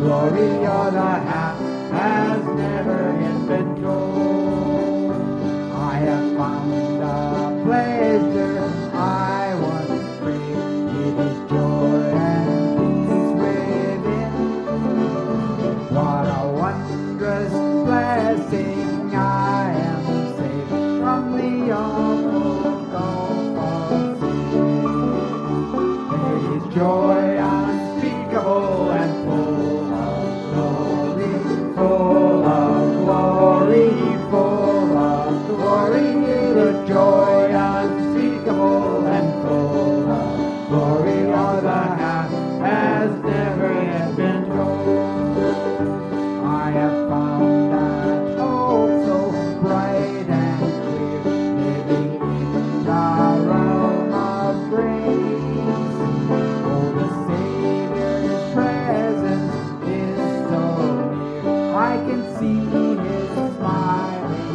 glory of the half has never yet been told. I have found a pleasure I once craved. It is joy and peace within. What a wondrous blessing! I am saved from the awful gulf of sin. It is joy unspeakable and full of glory, full of glory, full of glory. The joy unspeakable and full of glory, all the half has never yet been told. I have found that hope so bright and clear, living in the realm of grace. Oh, the Savior's presence is so near, I can see His smiling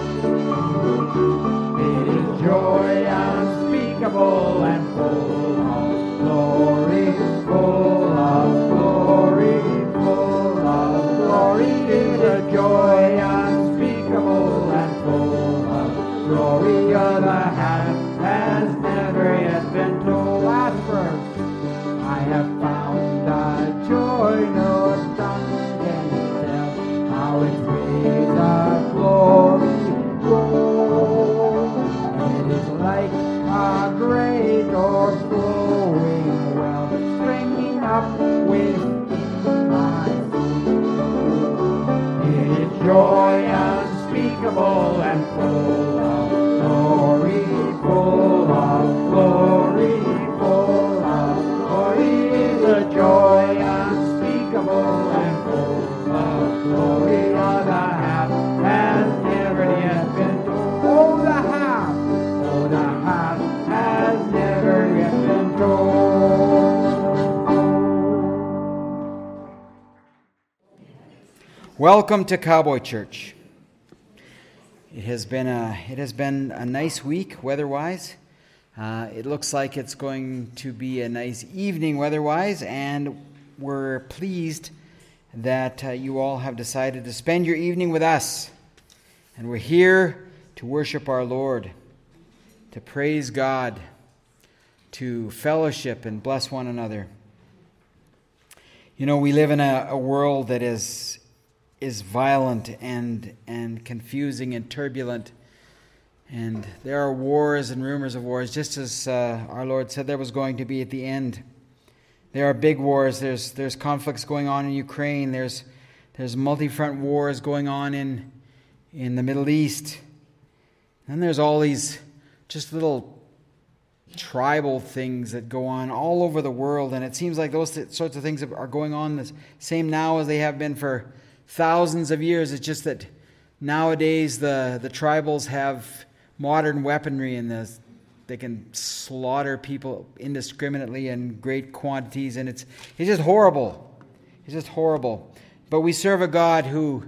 face. It is joy unspeakable and full of glory, full of glory, full of glory. It is a joy unspeakable and full of glory. The half has never yet been told. Last verse. I have found a joy no tongue can tell, how its waves of glory roll. It is like a great o'erflowing well, springing up within my soul. It is joy unspeakable and full of glory, full of glory, full of glory. It is a joy unspeakable and full of glory. Oh, the half has never yet been told. Oh, the half has never yet been told. Welcome to Cowboy Church. It has been a nice week weather-wise. It looks like it's going to be a nice evening weather-wise, and we're pleased that you all have decided to spend your evening with us. And we're here to worship our Lord, to praise God, to fellowship and bless one another. You know, we live in a world that is violent and confusing and turbulent. And there are wars and rumors of wars, just as our Lord said there was going to be at the end. There are big wars. There's conflicts going on in Ukraine. There's multi-front wars going on in the Middle East. And there's all these just little tribal things that go on all over the world. And it seems like those sorts of things are going on the same now as they have been for thousands of years. It's just that nowadays the tribals have modern weaponry and they can slaughter people indiscriminately in great quantities, and it's just horrible. It's just horrible. But we serve a God who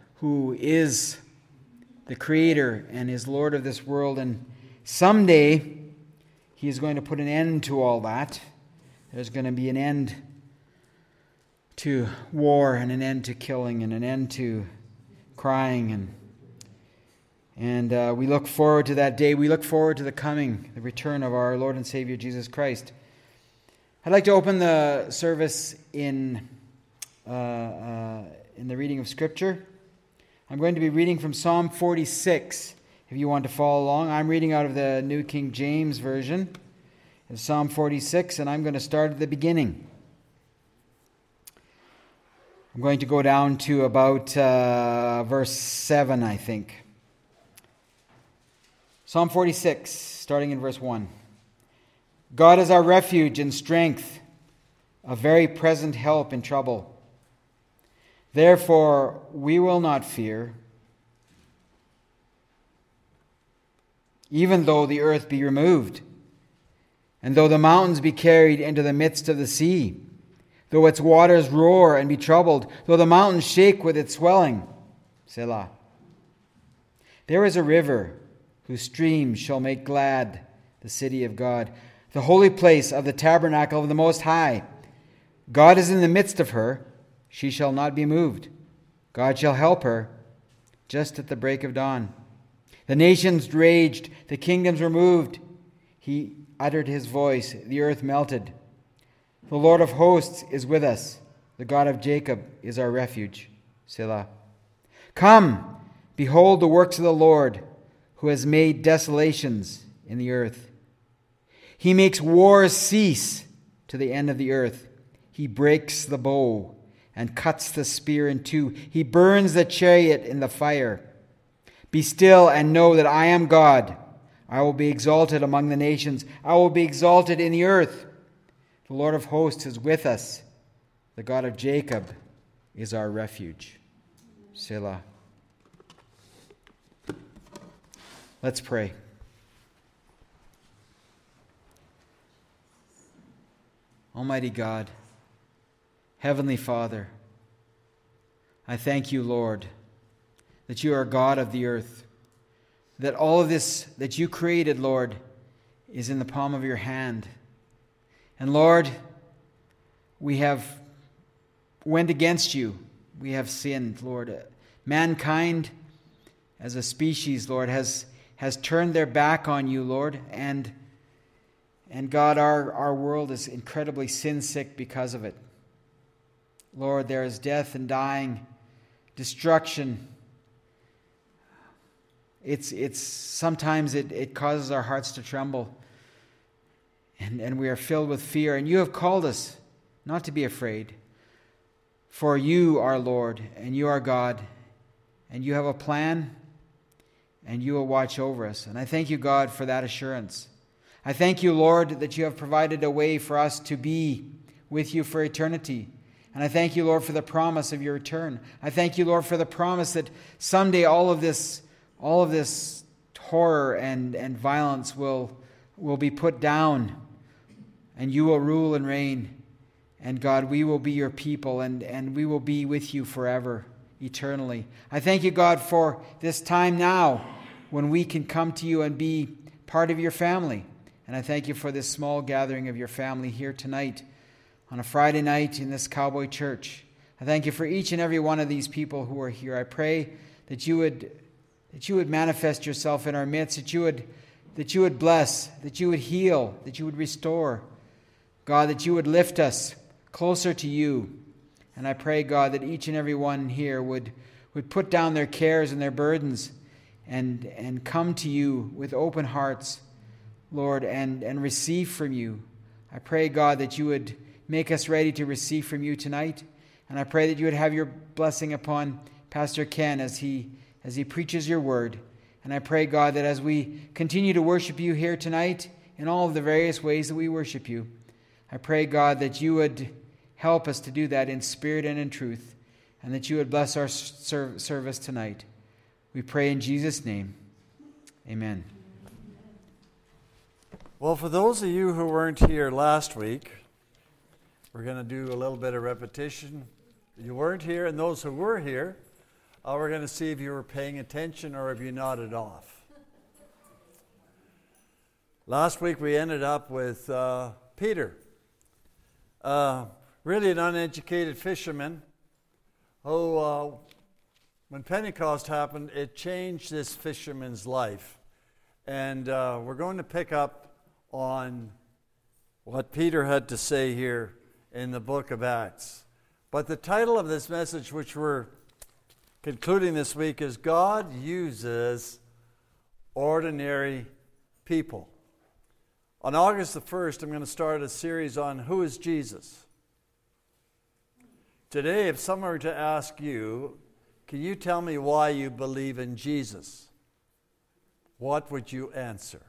is the Creator and is Lord of this world, and someday He is going to put an end to all that. There's going to be an end to war and an end to killing and an end to crying, and we look forward to that day. We look forward to the return of our Lord and Savior Jesus Christ. I'd like to open the service in the reading of Scripture. I'm going to be reading from Psalm 46. If you want to follow along, I'm reading out of the New King James Version. It's Psalm 46, and I'm going to start at the beginning. I'm going to go down to about verse 7, I think. Psalm 46, starting in verse 1. God is our refuge and strength, a very present help in trouble. Therefore, we will not fear, even though the earth be removed, and though the mountains be carried into the midst of the sea, though its waters roar and be troubled, though the mountains shake with its swelling. Selah. There is a river whose streams shall make glad the city of God, the holy place of the tabernacle of the Most High. God is in the midst of her. She shall not be moved. God shall help her just at the break of dawn. The nations raged, the kingdoms were moved. He uttered his voice, the earth melted. The Lord of hosts is with us. The God of Jacob is our refuge. Selah. Come, behold the works of the Lord, who has made desolations in the earth. He makes wars cease to the end of the earth. He breaks the bow and cuts the spear in two. He burns the chariot in the fire. Be still and know that I am God. I will be exalted among the nations. I will be exalted in the earth. The Lord of hosts is with us. The God of Jacob is our refuge. Selah. Let's pray. Almighty God, Heavenly Father, I thank you, Lord, that you are God of the earth, that all of this that you created, Lord, is in the palm of your hand. And Lord, we have went against you. We have sinned, Lord. Mankind as a species, Lord, has turned their back on you, Lord, and God, our world is incredibly sin-sick because of it. Lord, there is death and dying, destruction. It's sometimes it causes our hearts to tremble, and we are filled with fear. And you have called us not to be afraid, for you are Lord, and you are God, and you have a plan, and you will watch over us. And I thank you, God, for that assurance. I thank you, Lord, that you have provided a way for us to be with you for eternity. And I thank you, Lord, for the promise of your return. I thank you, Lord, for the promise that someday all of this horror and violence will be put down, and you will rule and reign. And God, we will be your people, and we will be with you forever, eternally. I thank you, God, for this time now when we can come to you and be part of your family. And I thank you for this small gathering of your family here tonight on a Friday night in this Cowboy Church. I thank you for each and every one of these people who are here. I pray that you would manifest yourself in our midst, that you would bless, that you would heal, that you would restore. God, that you would lift us closer to you. And I pray, God, that each and every one here would put down their cares and their burdens and come to you with open hearts, Lord, and receive from you. I pray, God, that you would make us ready to receive from you tonight. And I pray that you would have your blessing upon Pastor Ken as he preaches your word. And I pray, God, that as we continue to worship you here tonight in all of the various ways that we worship you, I pray, God, that you would help us to do that in spirit and in truth, and that you would bless our service tonight. We pray in Jesus' name. Amen. Well, for those of you who weren't here last week, we're going to do a little bit of repetition. You weren't here, and those who were here, we're going to see if you were paying attention or if you nodded off. Last week we ended up with Peter, really an uneducated fisherman who, when Pentecost happened, it changed this fisherman's life. And we're going to pick up on what Peter had to say here in the book of Acts. But the title of this message, which we're concluding this week, is God Uses Ordinary People. On August the 1st, I'm going to start a series on who is Jesus. Today, if someone were to ask you, can you tell me why you believe in Jesus? What would you answer?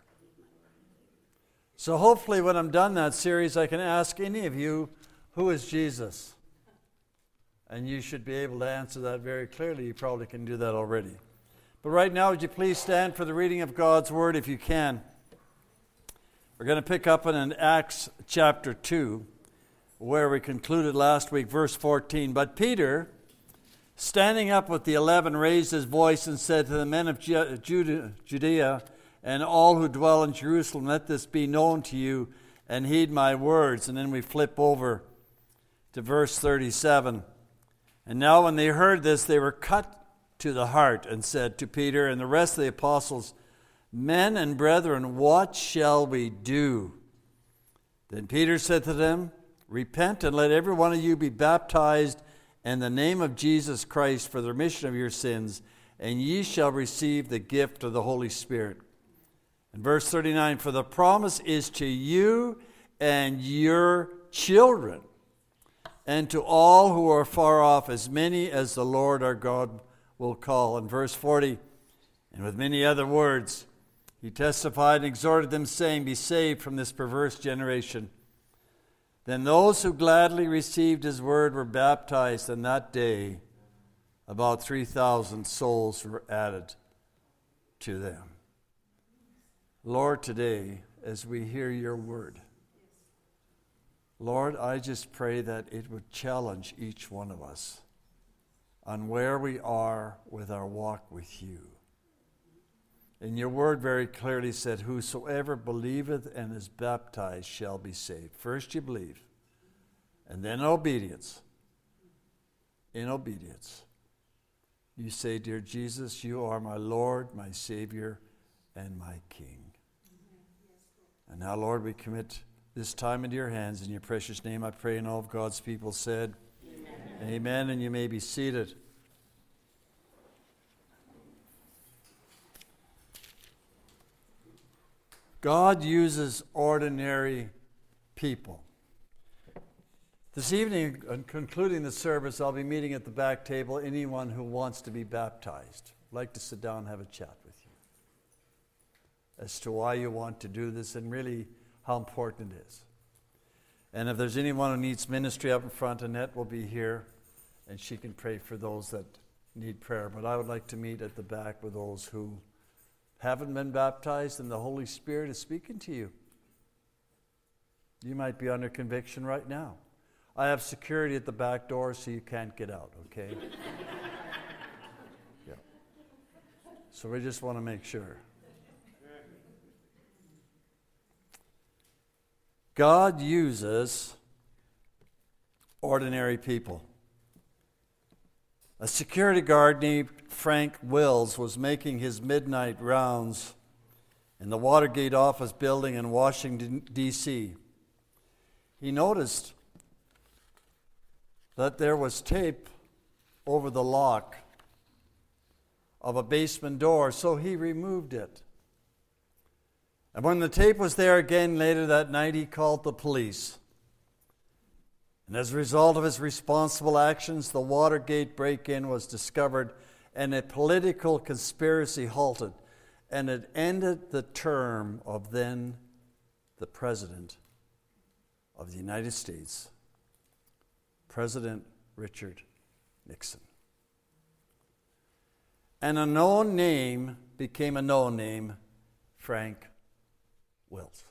So hopefully when I'm done that series, I can ask any of you, who is Jesus? And you should be able to answer that very clearly. You probably can do that already. But right now, would you please stand for the reading of God's Word if you can? We're going to pick up in Acts chapter 2, where we concluded last week, verse 14. But Peter, standing up with the 11, raised his voice and said to the men of Judea and all who dwell in Jerusalem, let this be known to you and heed my words. And then we flip over to verse 37. And now when they heard this, they were cut to the heart and said to Peter and the rest of the apostles, Men and brethren, what shall we do? Then Peter said to them, Repent and let every one of you be baptized in the name of Jesus Christ for the remission of your sins, and ye shall receive the gift of the Holy Spirit. And verse 39, For the promise is to you and your children, and to all who are far off, as many as the Lord our God will call. And verse 40, And with many other words, he testified and exhorted them, saying, Be saved from this perverse generation. Then those who gladly received his word were baptized, and that day about 3,000 souls were added to them. Lord, today, as we hear your word, Lord, I just pray that it would challenge each one of us on where we are with our walk with you. And your word very clearly said, Whosoever believeth and is baptized shall be saved. First you believe, and then obedience. In obedience, you say, Dear Jesus, you are my Lord, my Savior, and my King. And now, Lord, we commit this time into your hands. In your precious name I pray, and all of God's people said, Amen. Amen, and you may be seated. God uses ordinary people. This evening, in concluding the service, I'll be meeting at the back table anyone who wants to be baptized. I'd like to sit down and have a chat with you as to why you want to do this and really how important it is. And if there's anyone who needs ministry up in front, Annette will be here, and she can pray for those that need prayer. But I would like to meet at the back with those who haven't been baptized and the Holy Spirit is speaking to you. You might be under conviction right now. I have security at the back door so you can't get out, okay? Yeah. So we just want to make sure. God uses ordinary people. A security guard named Frank Wills was making his midnight rounds in the Watergate office building in Washington, D.C. He noticed that there was tape over the lock of a basement door, so he removed it. And when the tape was there again later that night, he called the police. And as a result of his responsible actions, the Watergate break-in was discovered and a political conspiracy halted, and it ended the term of then the President of the United States, President Richard Nixon. And a known name became a known name, Frank Wills.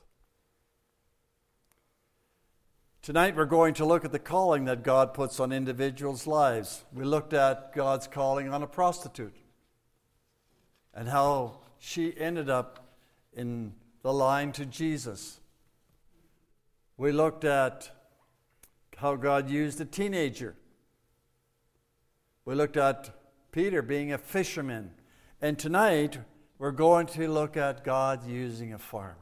Tonight we're going to look at the calling that God puts on individuals' lives. We looked at God's calling on a prostitute and how she ended up in the line to Jesus. We looked at how God used a teenager. We looked at Peter being a fisherman. And tonight we're going to look at God using a farmer.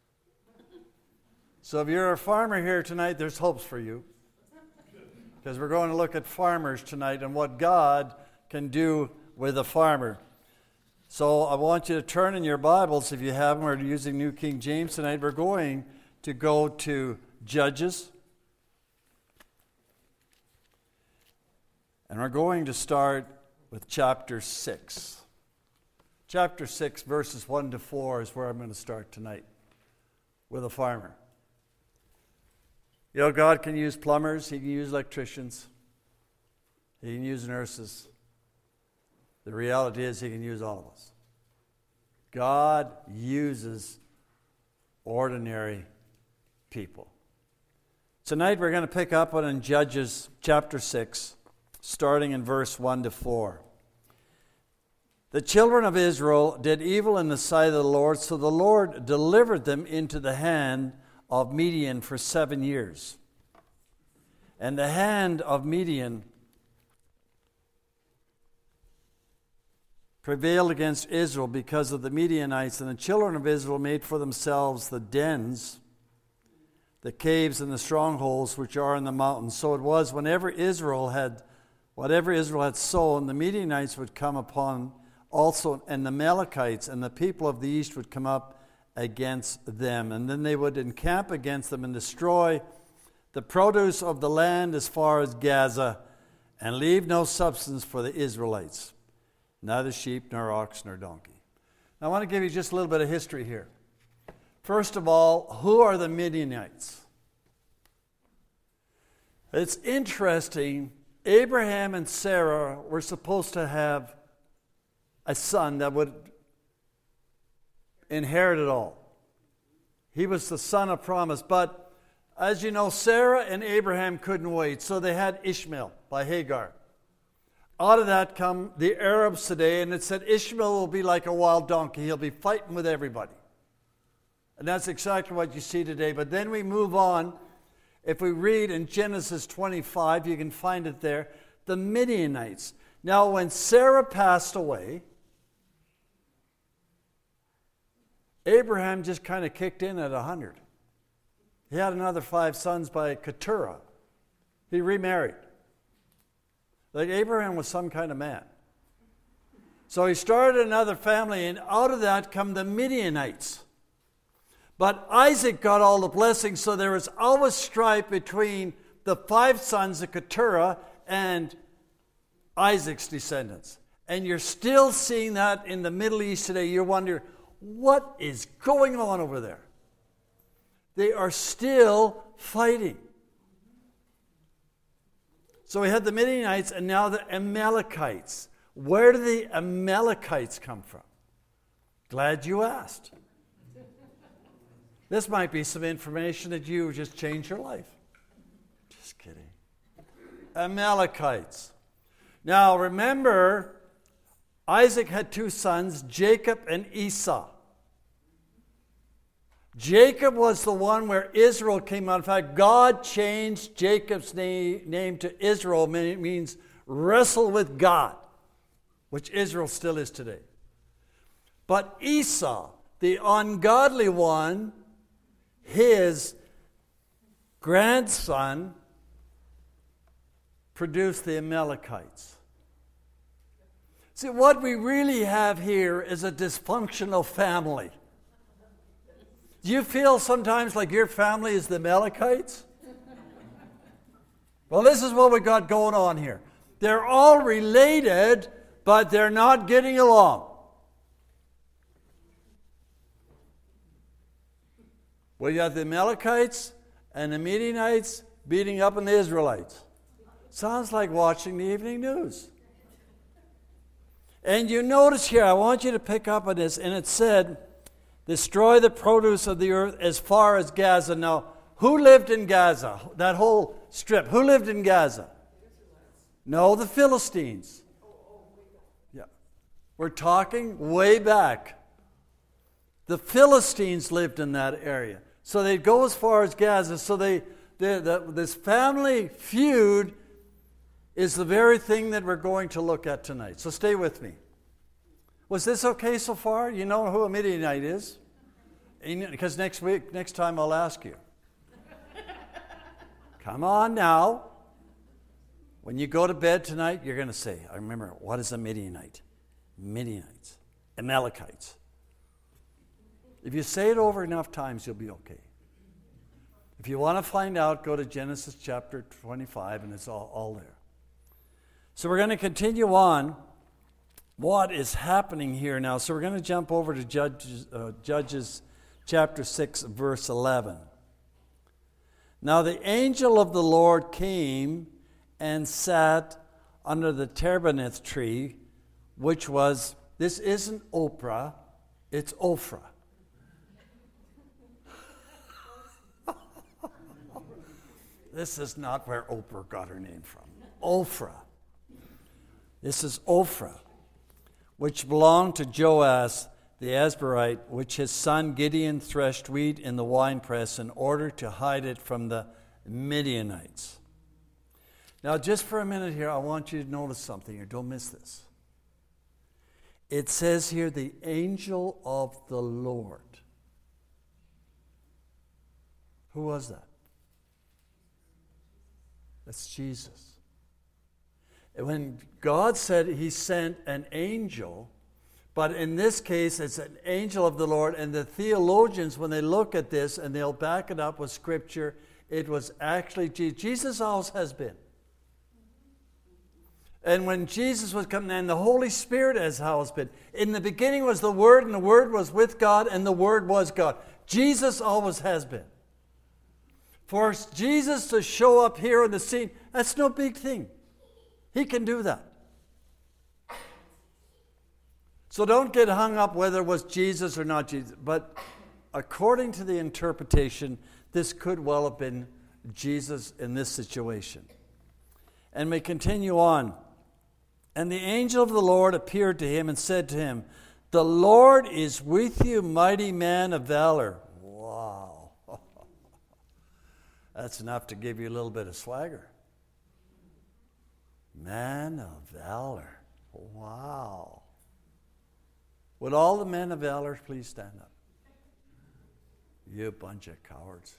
So if you're a farmer here tonight, there's hopes for you. Because we're going to look at farmers tonight and what God can do with a farmer. So I want you to turn in your Bibles, if you have them, or using New King James tonight. We're going to go to Judges. And we're going to start with chapter 6. Chapter 6, verses 1 to 4 is where I'm going to start tonight with a farmer. You know, God can use plumbers, He can use electricians, He can use nurses. The reality is He can use all of us. God uses ordinary people. Tonight we're going to pick up on in Judges chapter 6, starting in verse 1 to 4. The children of Israel did evil in the sight of the Lord, so the Lord delivered them into the hand of Midian for 7 years. And the hand of Midian prevailed against Israel because of the Midianites, and the children of Israel made for themselves the dens, the caves, and the strongholds which are in the mountains. So it was whatever Israel had sown, the Midianites would come upon also, and the Amalekites and the people of the east would come up against them. And then they would encamp against them and destroy the produce of the land as far as Gaza, and leave no substance for the Israelites, neither sheep, nor ox, nor donkey. Now I want to give you just a little bit of history here. First of all, who are the Midianites? It's interesting. Abraham and Sarah were supposed to have a son that would inherit it all. He was the son of promise. But as you know, Sarah and Abraham couldn't wait, so they had Ishmael by Hagar. Out of that come the Arabs today, and it said Ishmael will be like a wild donkey. He'll be fighting with everybody. And that's exactly what you see today. But then we move on. If we read in Genesis 25, you can find it there, the Midianites. Now, when Sarah passed away, Abraham just kind of kicked in at 100. He had another 5 sons by Keturah. He remarried. Like Abraham was some kind of man. So he started another family, and out of that come the Midianites. But Isaac got all the blessings, so there was always strife between the 5 sons of Keturah and Isaac's descendants. And you're still seeing that in the Middle East today. You wonder, what is going on over there? They are still fighting. So we had the Midianites and now the Amalekites. Where do the Amalekites come from? Glad you asked. This might be some information that you just change your life. Just kidding. Amalekites. Now remember, Isaac had 2 sons, Jacob and Esau. Jacob was the one where Israel came out. In fact, God changed Jacob's name to Israel. It means wrestle with God, which Israel still is today. But Esau, the ungodly one, his grandson produced the Amalekites. See, what we really have here is a dysfunctional family. Do you feel sometimes like your family is the Amalekites? Well, this is what we got going on here. They're all related, but they're not getting along. Well, you have the Amalekites and the Midianites beating up on the Israelites. Sounds like watching the evening news. And you notice here, I want you to pick up on this, and it said, destroy the produce of the earth as far as Gaza. Now, who lived in Gaza? That whole strip. Who lived in Gaza? No, the Philistines. Yeah. We're talking way back. The Philistines lived in that area. So they'd go as far as Gaza. So this family feud is the very thing that we're going to look at tonight. So stay with me. Was this okay so far? You know who a Midianite is? Because next time I'll ask you. Come on now. When you go to bed tonight, you're going to say, I remember, what is a Midianite? Midianites. Amalekites. If you say it over enough times, you'll be okay. If you want to find out, go to Genesis chapter 25, and it's all there. So we're going to continue on what is happening here now. So we're going to jump over to Judges chapter 6, verse 11. Now the angel of the Lord came and sat under the terebinth tree, which was, this isn't Oprah, it's Ophrah. This is not where Oprah got her name from. Ophrah. This is Ophrah, which belonged to Joash the Abiezrite, which his son Gideon threshed wheat in the winepress in order to hide it from the Midianites. Now, just for a minute here, I want you to notice something here. Don't miss this. It says here, the angel of the Lord. Who was that? That's Jesus. When God said he sent an angel, but in this case it's an angel of the Lord, and the theologians, when they look at this and they'll back it up with Scripture, it was actually Jesus. Jesus always has been. And when Jesus was coming, and the Holy Spirit has always been. In the beginning was the Word, and the Word was with God, and the Word was God. Jesus always has been. For Jesus to show up here on the scene, that's no big thing. He can do that. So don't get hung up whether it was Jesus or not Jesus. But according to the interpretation, this could well have been Jesus in this situation. And we continue on. And the angel of the Lord appeared to him and said to him, "The Lord is with you, mighty man of valor." Wow. That's enough to give you a little bit of swagger. Man of valor. Wow. Would all the men of valor please stand up? You bunch of cowards.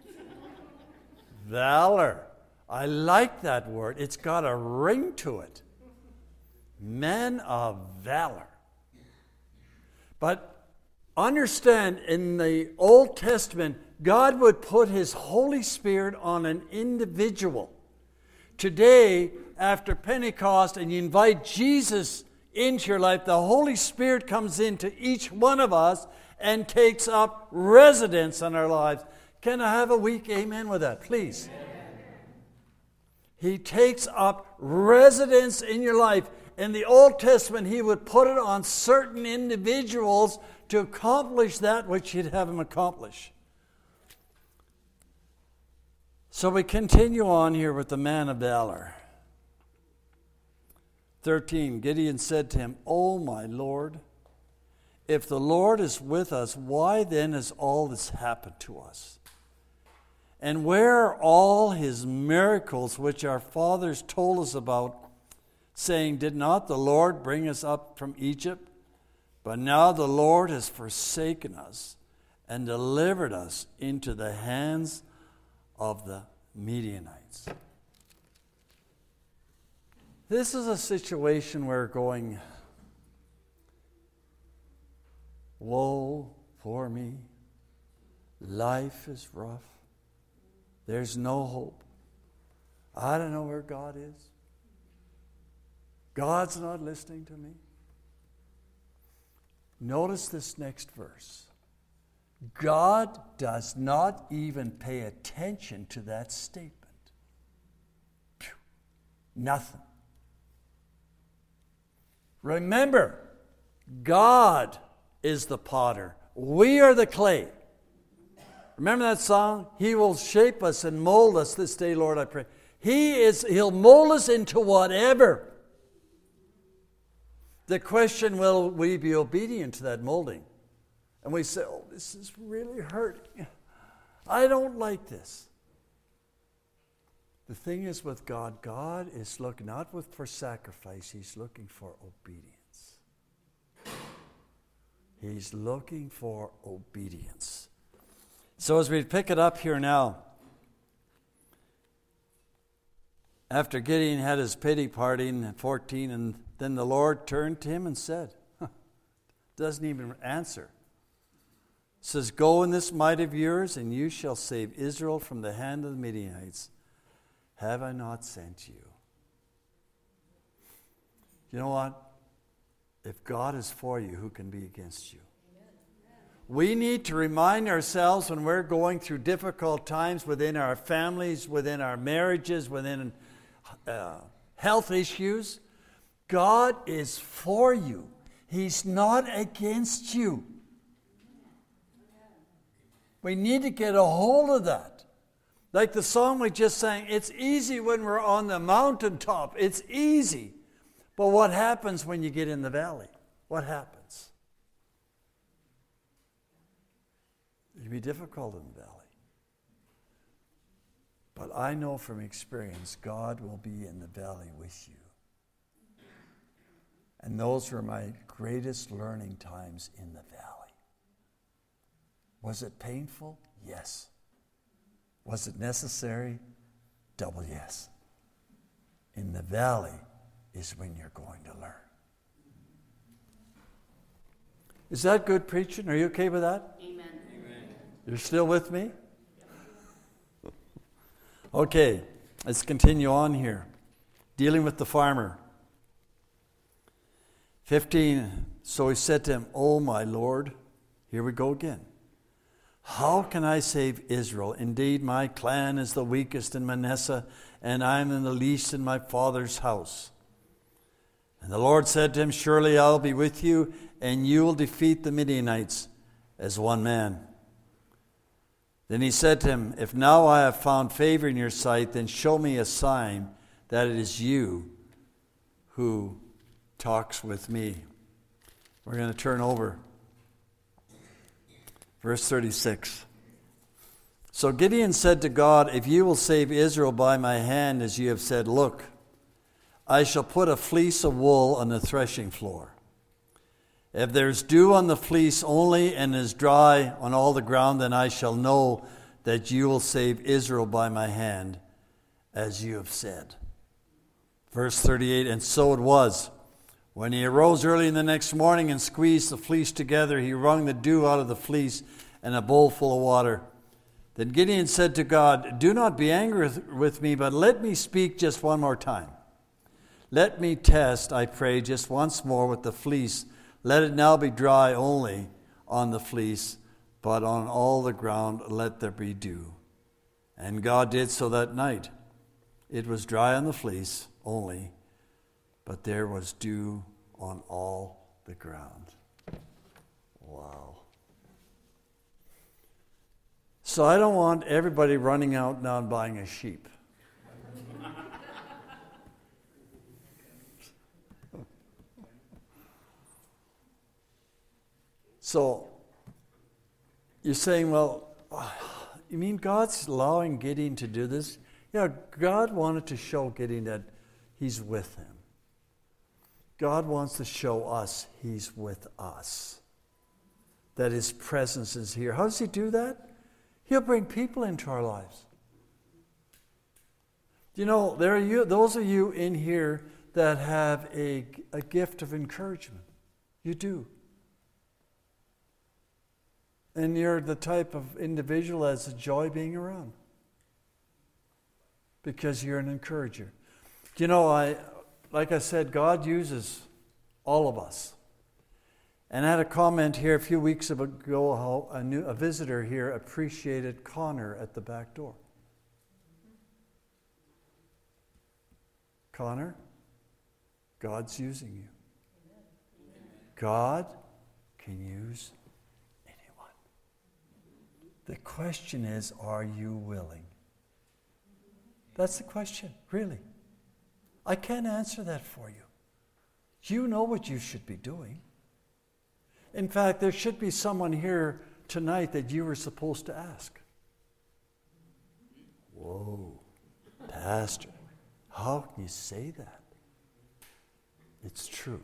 Valor. I like that word. It's got a ring to it. Men of valor. But understand, in the Old Testament, God would put his Holy Spirit on an individual. Today, after Pentecost, and you invite Jesus into your life, the Holy Spirit comes into each one of us and takes up residence in our lives. Can I have a weak amen with that, please? Amen. He takes up residence in your life. In the Old Testament, he would put it on certain individuals to accomplish that which he'd have them accomplish. So we continue on here with the man of valor. 13, Gideon said to him, "O my Lord, if the Lord is with us, why then has all this happened to us? And where are all his miracles which our fathers told us about, saying, did not the Lord bring us up from Egypt? But now the Lord has forsaken us and delivered us into the hands of the Midianites." This is a situation where going, woe for me, life is rough, there's no hope, I don't know where God is, God's not listening to me. Notice this next verse. God does not even pay attention to that statement. Phew. Nothing. Remember, God is the potter. We are the clay. Remember that song? He will shape us and mold us this day, Lord, I pray. He'll mold us into whatever. The question, will we be obedient to that molding? And we say, oh, this is really hurting. I don't like this. The thing is with God, God is looking not for sacrifice, he's looking for obedience. He's looking for obedience. So as we pick it up here now, after Gideon had his pity party in 14, and then the Lord turned to him and said, doesn't even answer. Says, go in this might of yours, and you shall save Israel from the hand of the Midianites. Have I not sent you? You know what? If God is for you, who can be against you? We need to remind ourselves when we're going through difficult times within our families, within our marriages, within health issues, God is for you. He's not against you. We need to get a hold of that. Like the song we just sang, it's easy when we're on the mountaintop. It's easy. But what happens when you get in the valley? What happens? It can be difficult in the valley. But I know from experience, God will be in the valley with you. And those were my greatest learning times in the valley. Was it painful? Yes. Was it necessary? Double yes. In the valley is when you're going to learn. Is that good preaching? Are you okay with that? Amen. You're still with me? Okay, let's continue on here. Dealing with the farmer. 15, so he said to him, "Oh, my Lord," here we go again. "How can I save Israel? Indeed, my clan is the weakest in Manasseh, and I am in the least in my father's house." And the Lord said to him, "Surely I'll be with you, and you will defeat the Midianites as one man." Then he said to him, "If now I have found favor in your sight, then show me a sign that it is you who talks with me." We're going to turn over. Verse 36. So Gideon said to God, "If you will save Israel by my hand, as you have said, look, I shall put a fleece of wool on the threshing floor. If there's dew on the fleece only and is dry on all the ground, then I shall know that you will save Israel by my hand, as you have said." Verse 38, and so it was. When he arose early in the next morning and squeezed the fleece together, he wrung the dew out of the fleece in a bowl full of water. Then Gideon said to God, "Do not be angry with me, but let me speak just one more time. Let me test, I pray, just once more with the fleece. Let it now be dry only on the fleece, but on all the ground let there be dew." And God did so that night. It was dry on the fleece only, but there was dew on all the ground. Wow. So I don't want everybody running out now and buying a sheep. So you're saying, well, you mean God's allowing Gideon to do this? Yeah, God wanted to show Gideon that he's with him. God wants to show us he's with us, that his presence is here. How does he do that? He'll bring people into our lives. You know, there are those of you in here that have a gift of encouragement. You do. And you're the type of individual that's a joy being around, because you're an encourager. You know, like I said, God uses all of us. And I had a comment here a few weeks ago how a visitor here appreciated Connor at the back door. Connor, God's using you. God can use anyone. The question is, are you willing? That's the question, really. I can't answer that for you. You know what you should be doing. In fact, there should be someone here tonight that you were supposed to ask. Whoa, Pastor, how can you say that? It's true.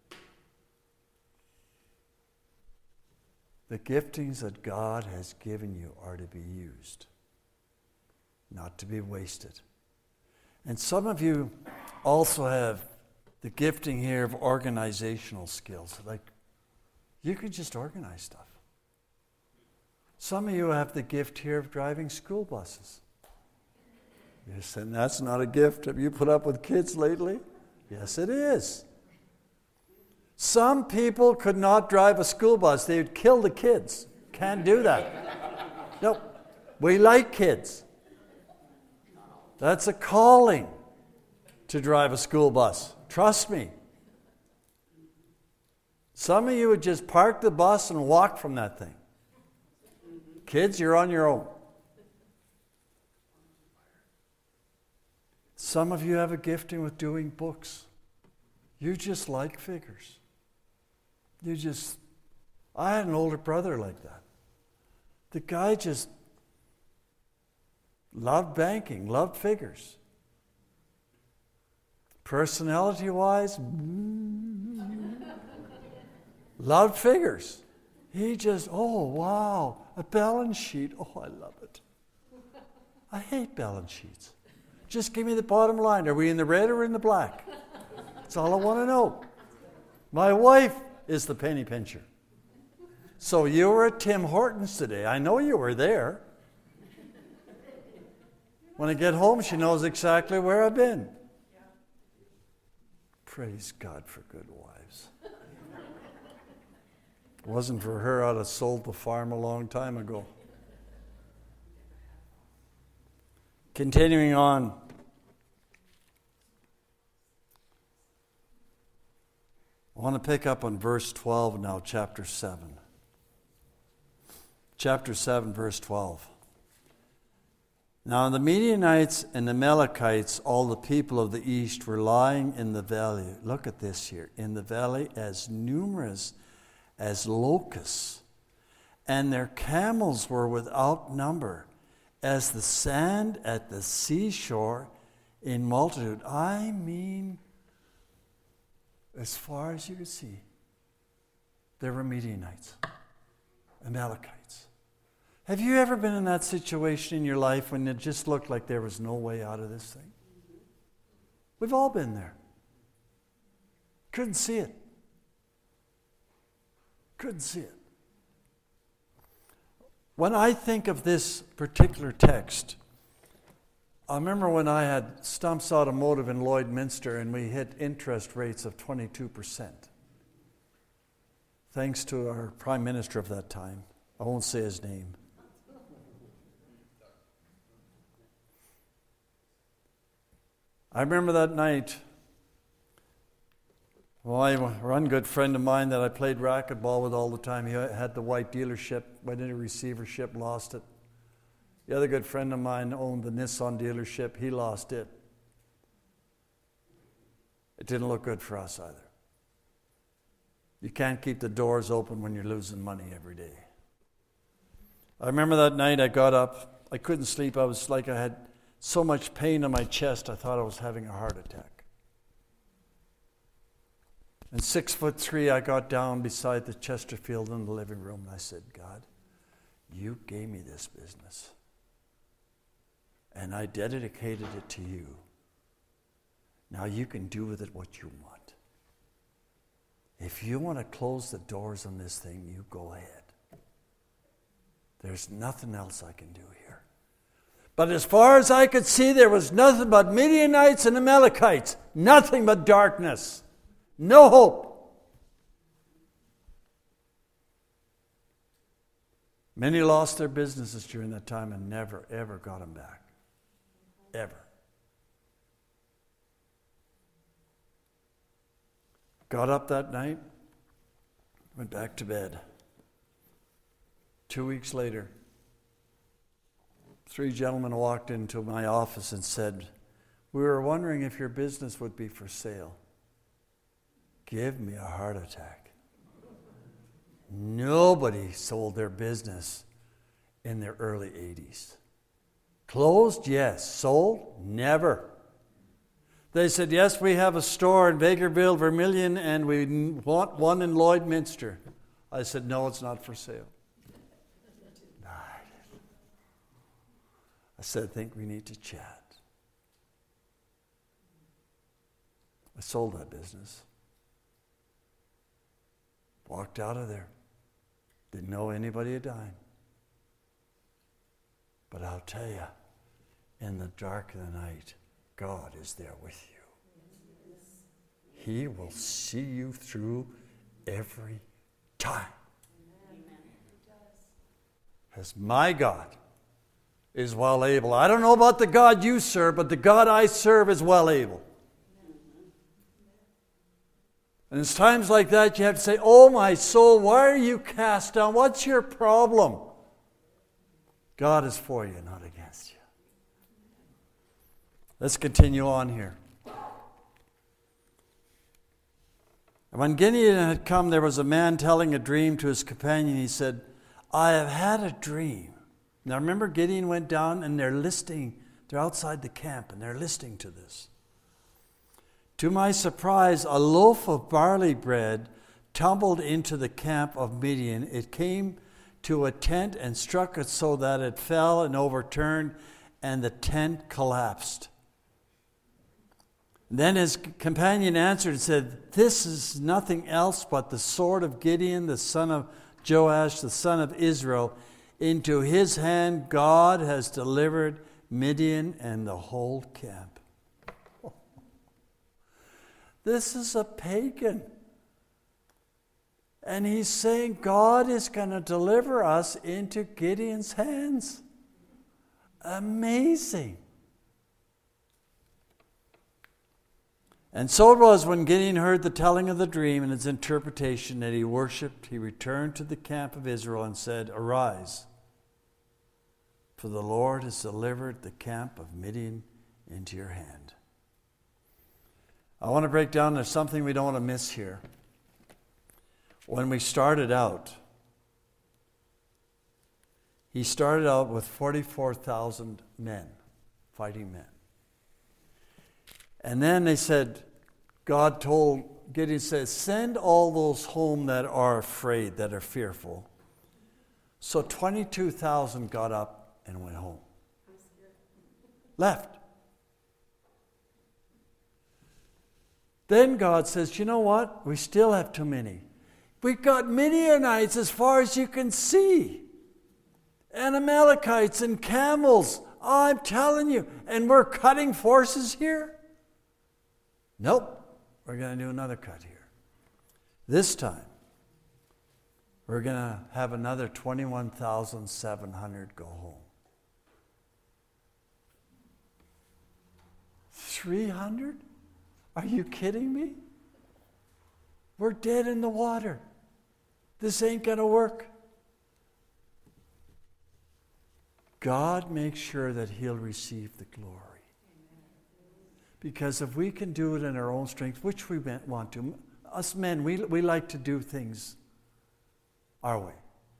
The giftings that God has given you are to be used, not to be wasted. And some of you also have the gifting here of organizational skills. Like, you could just organize stuff. Some of you have the gift here of driving school buses. You're saying, that's not a gift. Have you put up with kids lately? Yes, it is. Some people could not drive a school bus. They would kill the kids. Can't do that. No, we like kids. That's a calling to drive a school bus. Trust me. Some of you would just park the bus and walk from that thing. Kids, you're on your own. Some of you have a gifting with doing books. You just like figures. I had an older brother like that. The guy just loved banking, loved figures. Personality-wise, Loud figures. He just, oh, wow, a balance sheet. Oh, I love it. I hate balance sheets. Just give me the bottom line. Are we in the red or in the black? That's all I want to know. My wife is the penny pincher. So you were at Tim Hortons today. I know you were there. When I get home, she knows exactly where I've been. Praise God for good wives. If it wasn't for her, I'd have sold the farm a long time ago. Continuing on. I want to pick up on verse 12 now, chapter 7. Chapter 7, verse 12. Now the Midianites and the Amalekites, all the people of the east, were lying in the valley. Look at this here. In the valley as numerous as locusts, and their camels were without number, as the sand at the seashore in multitude. I mean, as far as you could see, there were Midianites, Amalekites. Have you ever been in that situation in your life when it just looked like there was no way out of this thing? We've all been there. Couldn't see it. Couldn't see it. When I think of this particular text, I remember when I had Stumps Automotive in Lloydminster and we hit interest rates of 22%. Thanks to our Prime Minister of that time. I won't say his name. I remember that night, one good friend of mine that I played racquetball with all the time, he had the white dealership, went into receivership, lost it. The other good friend of mine owned the Nissan dealership, he lost it. It didn't look good for us either. You can't keep the doors open when you're losing money every day. I remember that night I got up, I couldn't sleep, I was like I had so much pain in my chest, I thought I was having a heart attack. And 6'3", I got down beside the Chesterfield in the living room, and I said, God, you gave me this business, and I dedicated it to you. Now you can do with it what you want. If you want to close the doors on this thing, you go ahead. There's nothing else I can do here. But as far as I could see, there was nothing but Midianites and Amalekites. Nothing but darkness. No hope. Many lost their businesses during that time and never, ever got them back. Ever. Got up that night, went back to bed. 2 weeks later, 3 gentlemen walked into my office and said, we were wondering if your business would be for sale. Give me a heart attack. Nobody sold their business in their early 80s. Closed? Yes. Sold? Never. They said, yes, we have a store in Bakerville, Vermilion, and we want one in Lloydminster. I said, no, it's not for sale. I said, I think we need to chat. I sold that business. Walked out of there. Didn't know anybody a dime. But I'll tell you, in the dark of the night, God is there with you. He will see you through every time. As my God is well able. I don't know about the God you serve, but the God I serve is well able. And it's times like that you have to say, oh my soul, why are you cast down? What's your problem? God is for you, not against you. Let's continue on here. And when Gideon had come, there was a man telling a dream to his companion. He said, I have had a dream. Now remember, Gideon went down and they're outside the camp and they're listening to this. To my surprise, a loaf of barley bread tumbled into the camp of Midian. It came to a tent and struck it so that it fell and overturned, and the tent collapsed. Then his companion answered and said, "This is nothing else but the sword of Gideon, the son of Joash, the son of Israel. Into his hand God has delivered Midian and the whole camp." This is a pagan. And he's saying God is going to deliver us into Gideon's hands. Amazing. And so it was when Gideon heard the telling of the dream and its interpretation that he worshipped. He returned to the camp of Israel and said, "Arise, for the Lord has delivered the camp of Midian into your hand." I want to break down, there's something we don't want to miss here. When we started out, he started out with 44,000 men, fighting men. And then they said, God told Gideon, says, "Send all those home that are afraid, that are fearful." So 22,000 got up and went home. Left. Then God says, "You know what? We still have too many. We've got Midianites as far as you can see. And Amalekites and camels. I'm telling you. And we're cutting forces here? Nope. We're going to do another cut here. This time, we're going to have another 21,700 go home. 300? Are you kidding me? We're dead in the water. This ain't going to work. God makes sure that he'll receive the glory. Because if we can do it in our own strength, which we want to, us men, we like to do things our way.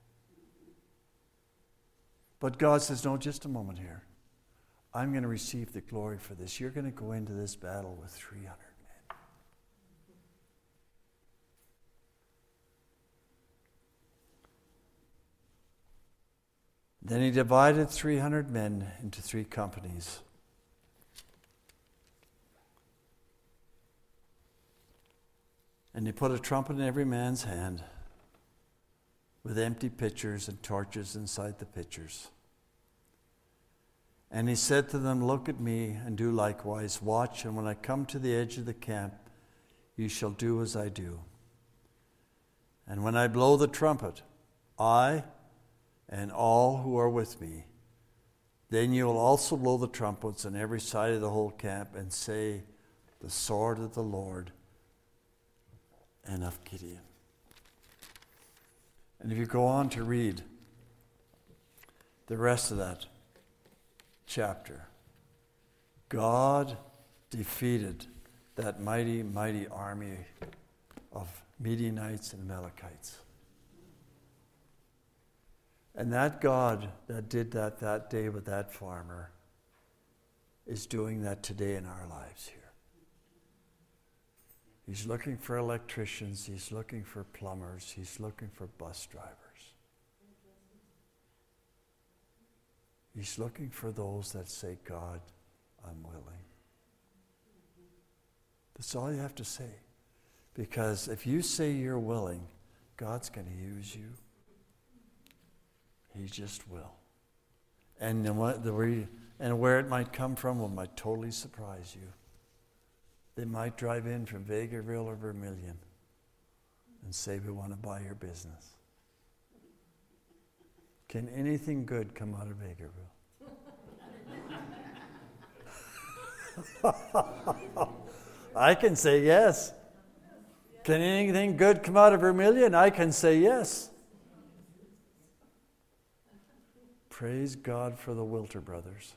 But God says, "No, just a moment here. I'm going to receive the glory for this. You're going to go into this battle with 300 men." Then he divided 300 men into 3 companies. And he put a trumpet in every man's hand with empty pitchers and torches inside the pitchers. And he said to them, "Look at me and do likewise. Watch, and when I come to the edge of the camp, you shall do as I do. And when I blow the trumpet, I and all who are with me, then you will also blow the trumpets on every side of the whole camp and say, 'The sword of the Lord and of Gideon.'" And if you go on to read the rest of that chapter, God defeated that mighty, mighty army of Midianites and Amalekites. And that God that did that day with that farmer is doing that today in our lives here. He's looking for electricians. He's looking for plumbers. He's looking for bus drivers. He's looking for those that say, "God, I'm willing." That's all you have to say. Because if you say you're willing, God's going to use you. He just will. And where it might come from might totally surprise you. They might drive in from Vegreville or Vermilion and say, "We want to buy your business." Can anything good come out of Vegreville? I can say yes. Can anything good come out of Vermilion? I can say yes. Praise God for the Wilter brothers.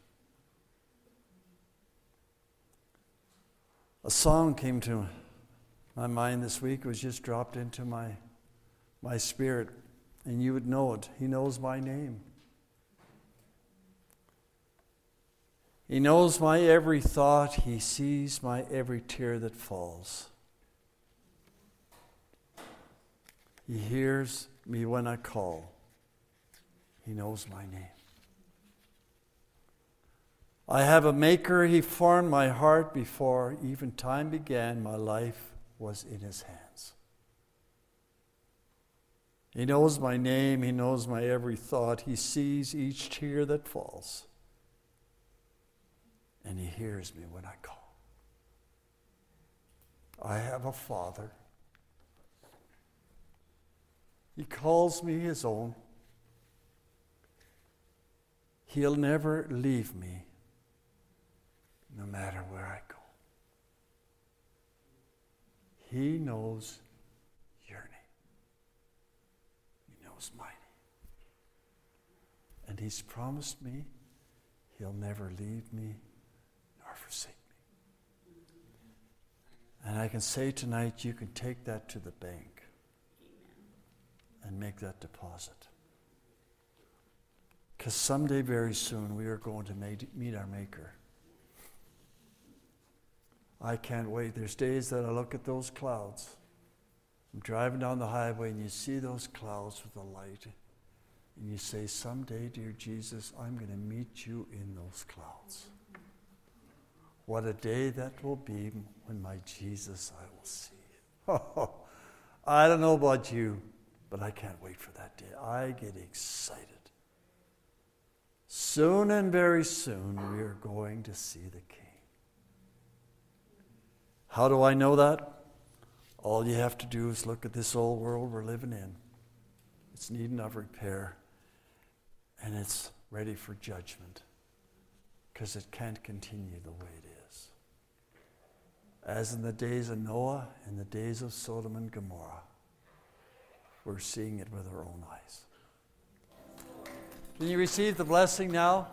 A song came to my mind this week. It was just dropped into my spirit, and you would know it. He knows my name. He knows my every thought. He sees my every tear that falls. He hears me when I call. He knows my name. I have a maker. He formed my heart before even time began. My life was in his hands. He knows my name. He knows my every thought. He sees each tear that falls. And he hears me when I call. I have a Father. He calls me his own. He'll never leave me, no matter where I go. He knows your name. He knows my name. And he's promised me he'll never leave me nor forsake me. And I can say tonight, you can take that to the bank and make that deposit. Because someday, very soon, we are going to meet our Maker. I can't wait. There's days that I look at those clouds. I'm driving down the highway and you see those clouds with the light. And you say, someday, dear Jesus, I'm going to meet you in those clouds. What a day that will be when my Jesus I will see. Oh, I don't know about you, but I can't wait for that day. I get excited. Soon and very soon, we are going to see the King. How do I know that? All you have to do is look at this old world we're living in. It's needing of repair, and it's ready for judgment, because it can't continue the way it is. As in the days of Noah, in the days of Sodom and Gomorrah, we're seeing it with our own eyes. Can you receive the blessing now?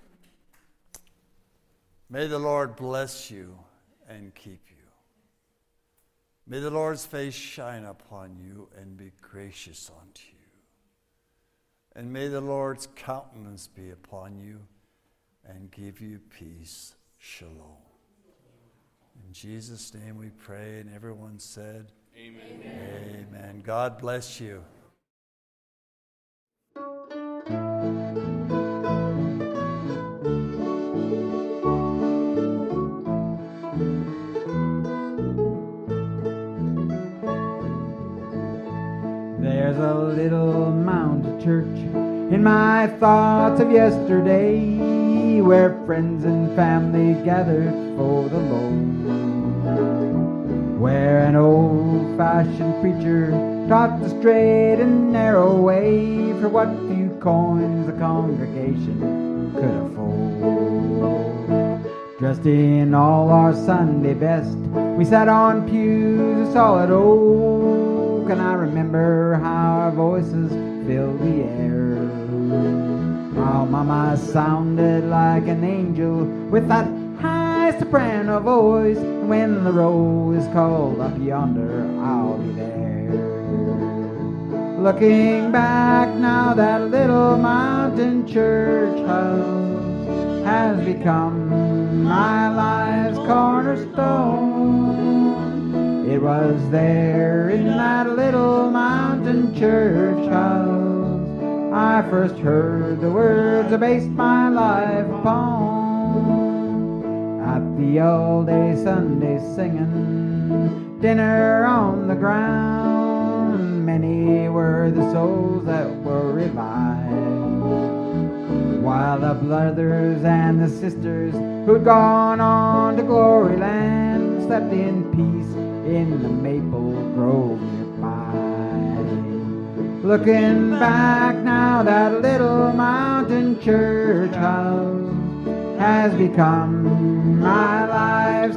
May the Lord bless you and keep you. May the Lord's face shine upon you and be gracious unto you. And may the Lord's countenance be upon you and give you peace. Shalom. In Jesus' name we pray, and everyone said, Amen. Amen. God bless you. There's a little mountain church in my thoughts of yesterday, where friends and family gathered for the Lord, where an old-fashioned preacher taught the straight and narrow way for what few coins the congregation could afford. Dressed in all our Sunday best, we sat on pews of solid oak, and I remember how our voices filled the air. How Mama sounded like an angel with that high soprano voice, and when the roll is called up yonder, I'll be there. Looking back now, that little mountain church house has become my life's cornerstone. It was there in that little mountain church house I first heard the words I based my life upon. At the all-day Sunday singing, dinner on the ground, many were the souls that were revived, while the brothers and the sisters who'd gone on to glory land slept in peace in the maple grove nearby. Looking back now, that little mountain church house has become my life's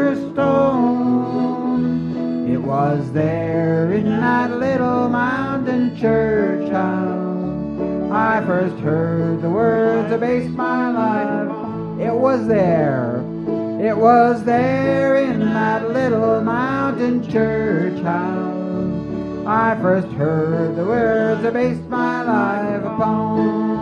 cornerstone. It was there in that little mountain church house I first heard the words that based my life. It was there in that little mountain church house I first heard the words I based my life upon.